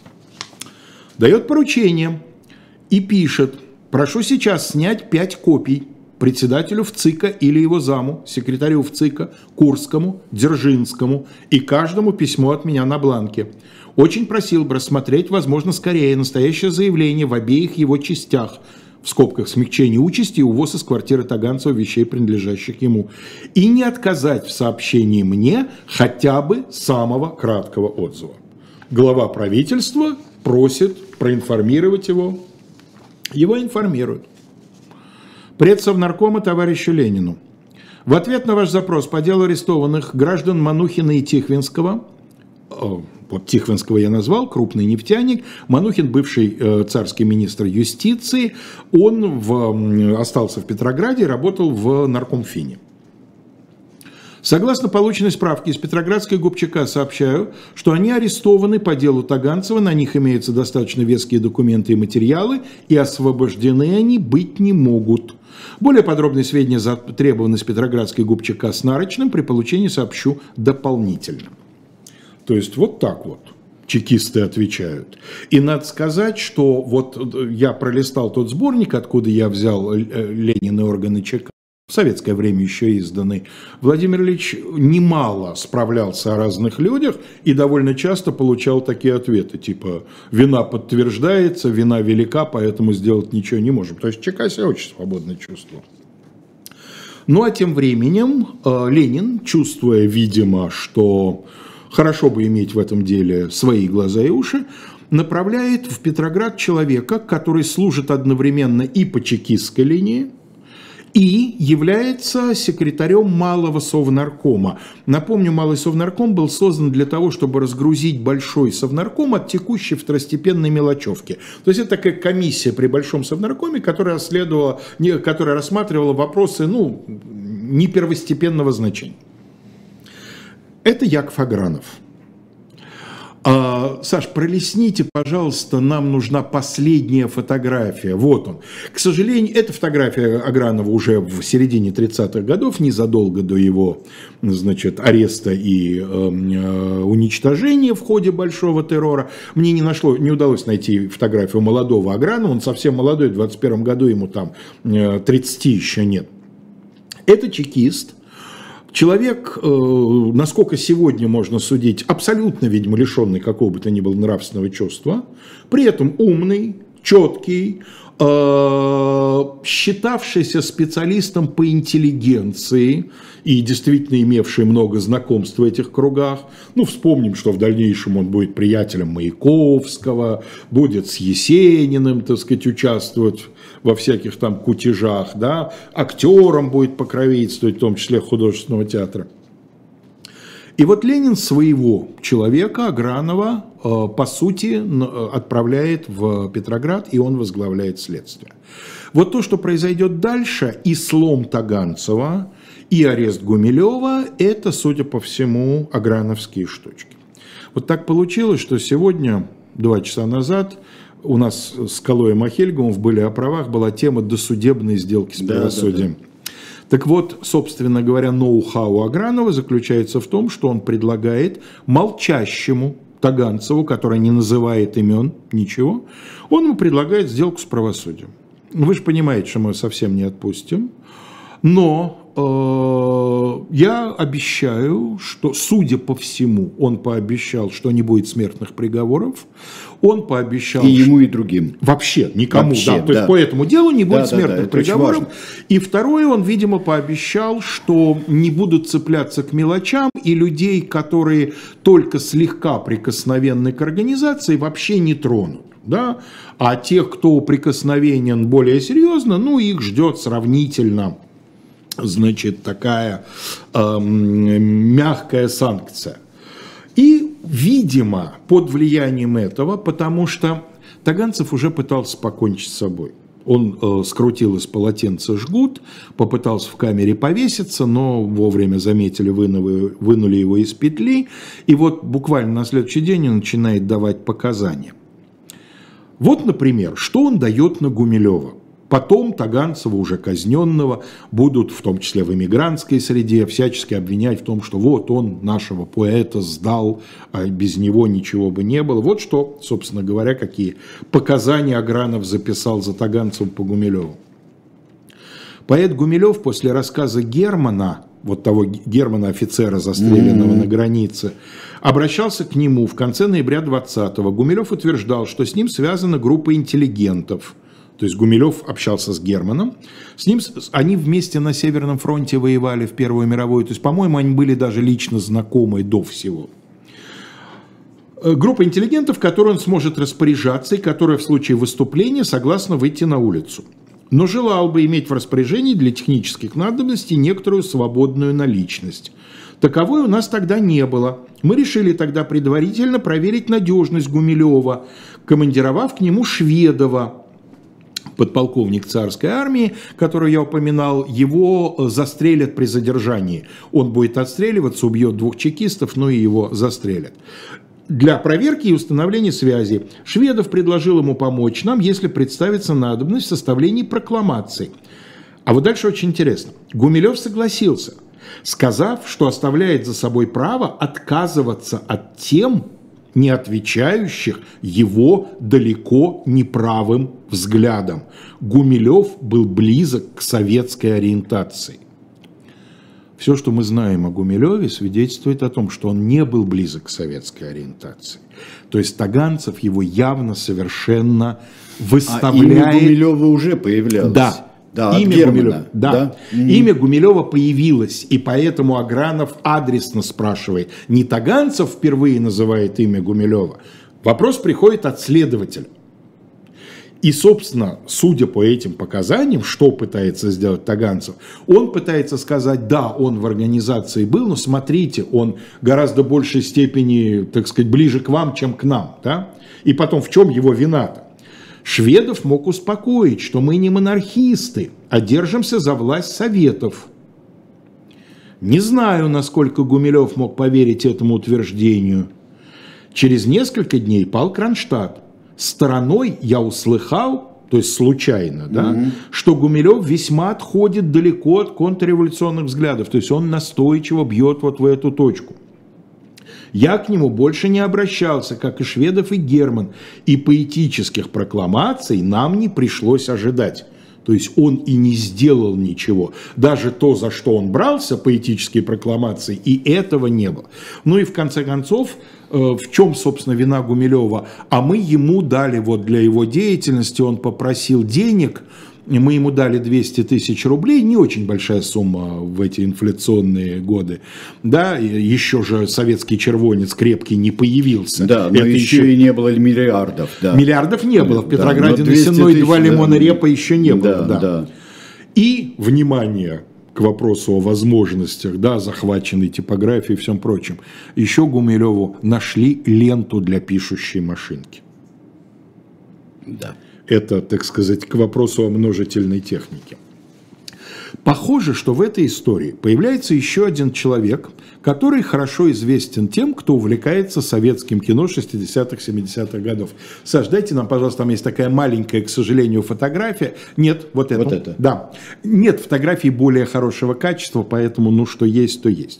дает поручение и пишет: прошу сейчас снять пять копий председателю ВЦИКа или его заму, секретарю ВЦИКа, Курскому, Дзержинскому и каждому письмо от меня на бланке. Очень просил бы рассмотреть, возможно, скорее настоящее заявление в обеих его частях, в скобках смягчение участи и увоз из квартиры Таганцева вещей, принадлежащих ему, и не отказать в сообщении мне хотя бы самого краткого отзыва. Глава правительства просит проинформировать его. Его информируют. Предсовнаркома товарищу Ленину. В ответ на ваш запрос по делу арестованных граждан Манухина и Тихвинского, вот Тихвинского я назвал, крупный нефтяник, Манухин, бывший э, царский министр юстиции, он в, остался в Петрограде и работал в наркомфине. Согласно полученной справке из Петроградской ГУПЧК сообщаю, что они арестованы по делу Таганцева, на них имеются достаточно веские документы и материалы, и освобождены они быть не могут. Более подробные сведения затребованы с Петроградской ГУПЧК с нарочным, при получении сообщу дополнительно. То есть вот так вот чекисты отвечают. И надо сказать, что вот я пролистал тот сборник, откуда я взял «Ленин и органы ЧК», в советское время еще изданный. Владимир Ильич немало справлялся о разных людях и довольно часто получал такие ответы, типа «вина подтверждается, вина велика, поэтому сделать ничего не можем». То есть ЧК себя очень свободно чувствовал. Ну а тем временем э, Ленин, чувствуя, видимо, что хорошо бы иметь в этом деле свои глаза и уши, направляет в Петроград человека, который служит одновременно и по чекистской линии, и является секретарем Малого Совнаркома. Напомню, Малый Совнарком был создан для того, чтобы разгрузить Большой Совнарком от текущей второстепенной мелочевки. То есть это такая комиссия при Большом Совнаркоме, которая, следовала, которая рассматривала вопросы ну, не первостепенного значения. Это Яков Агранов. А, Саш, пролистните, пожалуйста, нам нужна последняя фотография. Вот он. К сожалению, эта фотография Агранова уже в середине тридцатых годов, незадолго до его, значит, ареста и э, уничтожения в ходе большого террора. Мне не, нашло, не удалось найти фотографию молодого Агранова. Он совсем молодой, в двадцать первом году ему там э, тридцати еще нет. Это чекист. Человек, э, насколько сегодня можно судить, абсолютно, видимо, лишенный какого бы то ни было нравственного чувства, при этом умный, четкий, э, считавшийся специалистом по интеллигенции и действительно имевший много знакомств в этих кругах. Ну, вспомним, что в дальнейшем он будет приятелем Маяковского, будет с Есениным, так сказать, участвовать во всяких там кутежах, да, актером будет покровительствовать, в том числе художественного театра. И вот Ленин своего человека, Агранова, по сути, отправляет в Петроград, и он возглавляет следствие. Вот то, что произойдет дальше, и слом Таганцева, и арест Гумилева, это, судя по всему, аграновские штучки. Вот так получилось, что сегодня, два часа назад, у нас с Калоем Ахельговым в «Были о правах» была тема досудебной сделки с правосудием. Да, да, да. Так вот, собственно говоря, ноу-хау Агранова заключается в том, что он предлагает молчащему Таганцеву, который не называет имен, ничего, он ему предлагает сделку с правосудием. Вы же понимаете, что мы его совсем не отпустим, но э, я обещаю, что, судя по всему, он пообещал, что не будет смертных приговоров. Он пообещал... И ему, и другим. Вообще, никому. Вообще, да. То да. есть по этому делу не будет да, смертных да, да, приговоров. И второе, он, видимо, пообещал, что не будут цепляться к мелочам, и людей, которые только слегка прикосновенны к организации, вообще не тронут. Да? А тех, кто прикосновенен более серьезно, ну, их ждет сравнительно, значит, такая э, мягкая санкция. И, видимо, под влиянием этого, потому что Таганцев уже пытался покончить с собой. Он э, скрутил из полотенца жгут, попытался в камере повеситься, но вовремя заметили, вынули, вынули его из петли. И вот буквально на следующий день он начинает давать показания. Вот, например, что он дает на Гумилева. Потом Таганцева, уже казненного, будут, в том числе в эмигрантской среде, всячески обвинять в том, что вот он нашего поэта сдал, а без него ничего бы не было. Вот что, собственно говоря, какие показания Агранов записал за Таганцевым по Гумилеву. Поэт Гумилев после рассказа Германа, вот того Германа, офицера, застреленного mm-hmm. на границе, обращался к нему в конце ноября двадцатого. Гумилев утверждал, что с ним связана группа интеллигентов. То есть Гумилев общался с Германом, с ним, они вместе на Северном фронте воевали в Первую мировую, то есть, по-моему, они были даже лично знакомы до всего. Группа интеллигентов, которой он сможет распоряжаться и которая в случае выступления согласна выйти на улицу. Но желал бы иметь в распоряжении для технических надобностей некоторую свободную наличность. Таковой у нас тогда не было. Мы решили тогда предварительно проверить надежность Гумилева, командировав к нему Шведова, подполковник царской армии, которого я упоминал, его застрелят при задержании. Он будет отстреливаться, убьет двух чекистов, но и его застрелят. Для проверки и установления связи Шведов предложил ему помочь нам, если представится надобность в составлении прокламаций. А вот дальше очень интересно. Гумилев согласился, сказав, что оставляет за собой право отказываться от тем, не отвечающих его далеко неправым взглядам. Гумилев был близок к советской ориентации. Все, что мы знаем о Гумилеве, свидетельствует о том, что он не был близок к советской ориентации. То есть Таганцев его явно совершенно выставляет... А имя Гумилева уже появлялось. Да. Да, имя, Гумилева, да. Да? Имя Гумилева появилось, и поэтому Агранов адресно спрашивает. Не Таганцев впервые называет имя Гумилева. Вопрос приходит от следователя. И, собственно, судя по этим показаниям, что пытается сделать Таганцев, он пытается сказать, да, он в организации был, но смотрите, он гораздо большей степени, так сказать, ближе к вам, чем к нам. Да? И потом, в чем его вина-то? Шведов мог успокоить, что мы не монархисты, а держимся за власть советов. Не знаю, насколько Гумилев мог поверить этому утверждению. Через несколько дней пал Кронштадт. Стороной я услыхал, то есть случайно, да, mm-hmm. что Гумилев весьма отходит далеко от контрреволюционных взглядов, то есть он настойчиво бьет вот в эту точку. Я к нему больше не обращался, как и Шведов и Герман, и поэтических прокламаций нам не пришлось ожидать. То есть он и не сделал ничего. Даже то, за что он брался, поэтические прокламации, и этого не было. Ну и в конце концов, в чем, собственно, вина Гумилева? А мы ему дали вот для его деятельности, он попросил денег, мы ему дали двести тысяч рублей, не очень большая сумма в эти инфляционные годы. Да, еще же советский червонец крепкий не появился. Да, но еще, еще и не было миллиардов. Да. Миллиардов не было. В Петрограде да, на Сенной два лимона да, репа еще не было. Да, да. Да. И, внимание к вопросу о возможностях, да, захваченной типографии и всем прочем, еще Гумилеву нашли ленту для пишущей машинки. Да. Это, так сказать, к вопросу о множительной технике. Похоже, что в этой истории появляется еще один человек, который хорошо известен тем, кто увлекается советским кино шестидесятых-семидесятых годов. Саш, дайте нам, пожалуйста, там есть такая маленькая, к сожалению, фотография. Нет, вот это. Вот это. Да. Нет фотографий более хорошего качества, поэтому, ну, что есть, то есть.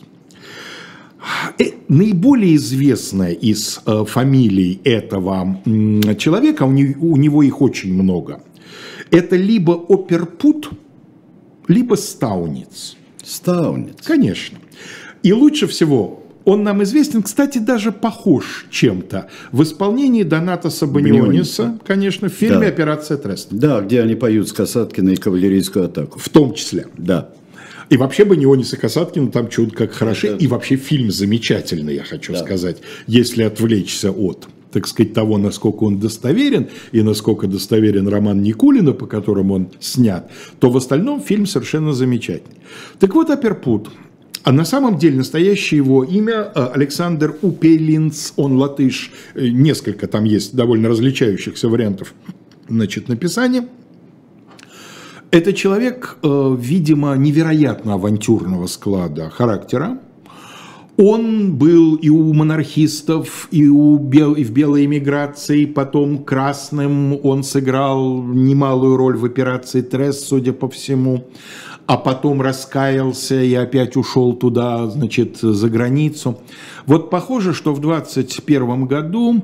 Наиболее известная из э, фамилий этого э, человека, у, не, у него их очень много, это либо Оперпут, либо Стауниц. Стауниц. Конечно. И лучше всего он нам известен, кстати, даже похож чем-то в исполнении Донатаса Баниониса, конечно, в фильме да. «Операция Трест». Да, где они поют с Касаткиной кавалерийскую атаку. В том числе. Да. И вообще Банионис и Касаткин там чудо как хороши. Это... И вообще фильм замечательный, я хочу да. сказать, если отвлечься от, так сказать, того, насколько он достоверен, и насколько достоверен роман Никулина, по которому он снят, то в остальном фильм совершенно замечательный. Так вот, Оперпут. А на самом деле настоящее его имя Александр Упелинц, он латыш, несколько там есть довольно различающихся вариантов, значит, написания. Это человек, видимо, невероятно авантюрного склада характера. Он был и у монархистов, и, у бел, и в белой эмиграции, потом красным он сыграл немалую роль в операции Тресс, судя по всему, а потом раскаялся и опять ушел туда, значит, за границу. Вот похоже, что в двадцать первом году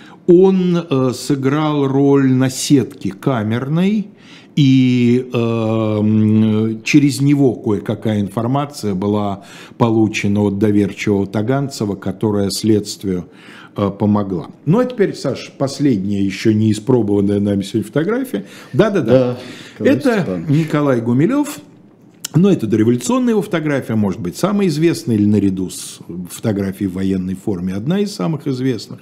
он э, сыграл роль наседки камерной, и э, через него кое-какая информация была получена от доверчивого Таганцева, которая следствию э, помогла. Ну а теперь, Саш, последняя еще не испробованная нами сегодня фотография. Да-да-да. Да, это Николай Гумилев. Но это дореволюционная его фотография, может быть, самая известная или наряду с фотографией в военной форме, одна из самых известных.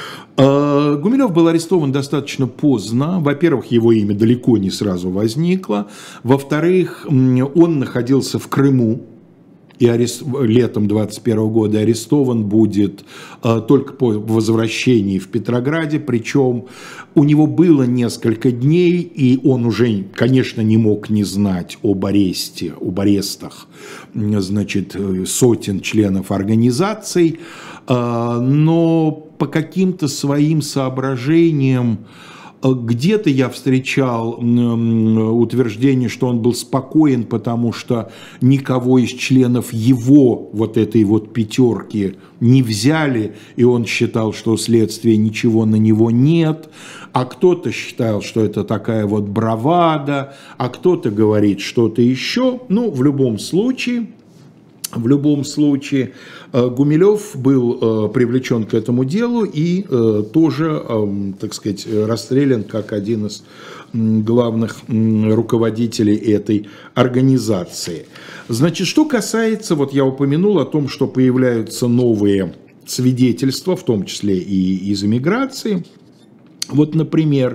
Гумилев был арестован достаточно поздно. Во-первых, его имя далеко не сразу возникло. Во-вторых, он находился в Крыму. И арест... летом двадцать первого года арестован будет э, только по возвращении в Петрограде, причем у него было несколько дней, и он уже, конечно, не мог не знать об аресте, об арестах, значит, сотен членов организаций, э, но по каким-то своим соображениям где-то я встречал утверждение, что он был спокоен, потому что никого из членов его вот этой вот пятерки не взяли, и он считал, что у следствия ничего на него нет, а кто-то считал, что это такая вот бравада, а кто-то говорит что-то еще. Ну, в любом случае... В любом случае, Гумилев был привлечен к этому делу и тоже, так сказать, расстрелян как один из главных руководителей этой организации. Значит, что касается, вот я упомянул о том, что появляются новые свидетельства, в том числе и из эмиграции. Вот, например,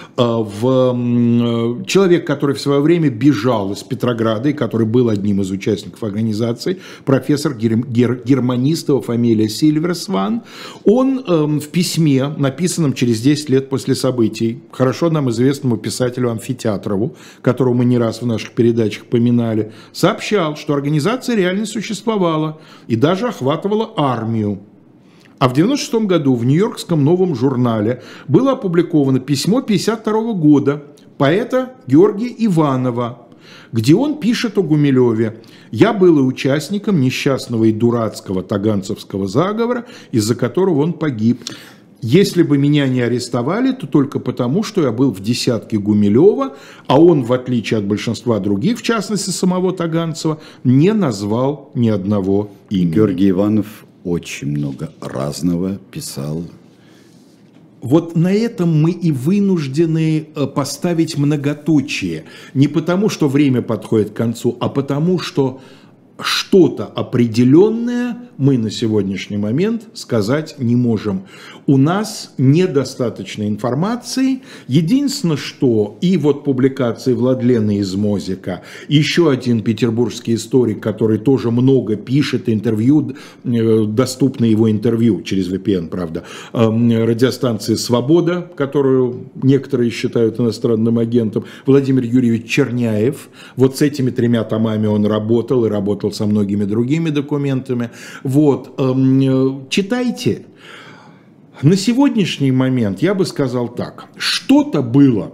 в... человек, который в свое время бежал из Петрограда и который был одним из участников организации, профессор гер... Гер... Германистова, фамилия Сильверсван, он в письме, написанном через десять лет после событий, хорошо нам известному писателю Амфитеатрову, которого мы не раз в наших передачах поминали, сообщал, что организация реально существовала и даже охватывала армию. А в девяносто шестом году в Нью-Йоркском новом журнале было опубликовано письмо пятьдесят второго года поэта Георгия Иванова, где он пишет о Гумилеве: «Я был и участником несчастного и дурацкого таганцевского заговора, из-за которого он погиб. Если бы меня не арестовали, то только потому, что я был в десятке Гумилева, а он, в отличие от большинства других, в частности самого Таганцева, не назвал ни одного имени». Георгий Иванов очень много разного писал. Вот на этом мы и вынуждены поставить многоточие. Не потому, что время подходит к концу, а потому, что что-то определенное мы на сегодняшний момент сказать не можем. У нас недостаточно информации. Единственное, что и вот публикации Владлена из Мозика, еще один петербургский историк, который тоже много пишет, интервью, доступно его интервью через ви пи эн, правда, радиостанции «Свобода», которую некоторые считают иностранным агентом, Владимир Юрьевич Черняев. Вот с этими тремя томами он работал и работал со многими другими документами. Вот, читайте. На сегодняшний момент я бы сказал так: что-то было,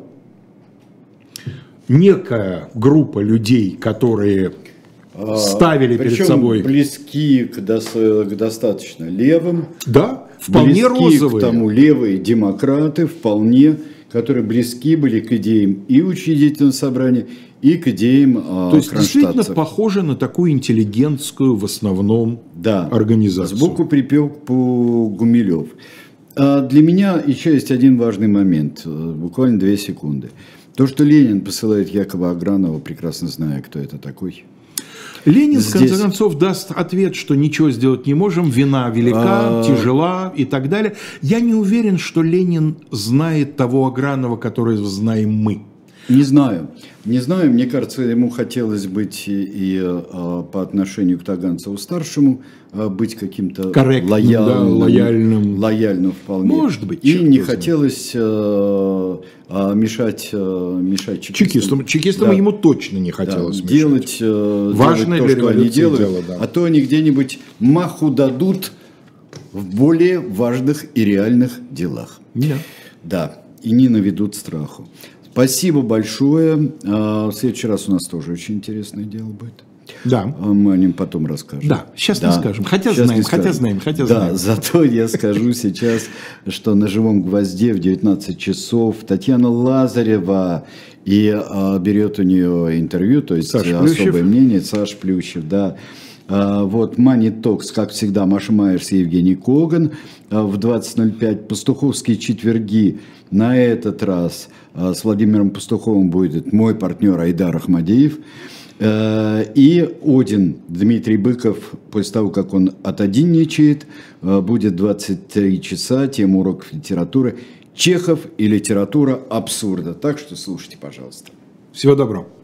некая группа людей, которые ставили Причем перед собой... близки к, до, к достаточно левым. Да, вполне розовые. К тому левые демократы, вполне, которые близки были к идеям и учредительного собрания, и к идеям кронштадтцев. То есть действительно похоже на такую интеллигентскую в основном да, организацию. Сбоку припел по Гумилев. А для меня еще есть один важный момент, буквально две секунды. То, что Ленин посылает якобы Агранова, прекрасно зная, кто это такой. Ленин, Здесь... в конце концов, даст ответ, что ничего сделать не можем, вина велика, а... тяжела и так далее. Я не уверен, что Ленин знает того Агранова, которого знаем мы. Не знаю. Не знаю, мне кажется, ему хотелось быть и, и а, по отношению к Таганцеву-старшему а, быть каким-то лояльным, да, лояльным. лояльным вполне. Может быть. И не хотелось а, мешать, мешать чекистам. Чекистам, чекистам да. ему точно не хотелось да, делать, делать Важное то, для что они делают, дело, да. а то они где-нибудь маху дадут в более важных и реальных делах. Да. Да, и не наведут страху. Спасибо большое. В следующий раз у нас тоже очень интересное дело будет. Да. Мы о нем потом расскажем. Да, сейчас да. не скажем. Хотя сейчас знаем, скажем. хотя знаем, хотя да, знаем. Зато я скажу сейчас, что на «Живом гвозде» в девятнадцать часов Татьяна Лазарева и а, берет у нее интервью, то есть Саша особое Плющев. мнение, Саша Плющев, да. А, вот Money Talks, как всегда, Маша Майерс и Евгений Коган а, в двадцать ноль пять. Пастуховские четверги. На этот раз а, с Владимиром Пастуховым будет мой партнер Айдар Ахмадеев. И Один, Дмитрий Быков, после того, как он отодинничает, будет двадцать три часа, тема уроков литературы, Чехов и литература абсурда. Так что слушайте, пожалуйста. Всего доброго.